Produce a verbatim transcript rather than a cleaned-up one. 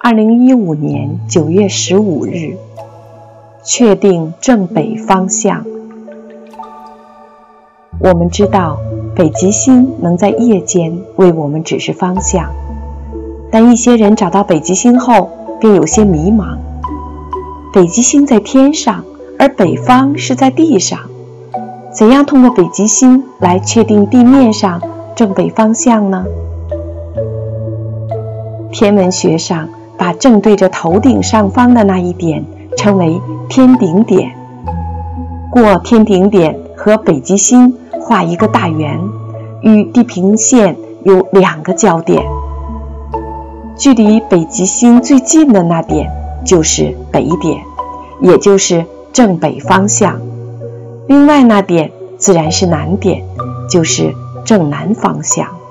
二零一五年九月十五日，确定正北方向。我们知道北极星能在夜间为我们指示方向，但一些人找到北极星后便有些迷茫。北极星在天上，而北方是在地上，怎样通过北极星来确定地面上正北方向呢？天文学上把正对着头顶上方的那一点称为天顶点，过天顶点和北极星画一个大圆，与地平线有两个交点，距离北极星最近的那点就是北点，也就是正北方向，另外那点自然是南点，就是正南方向。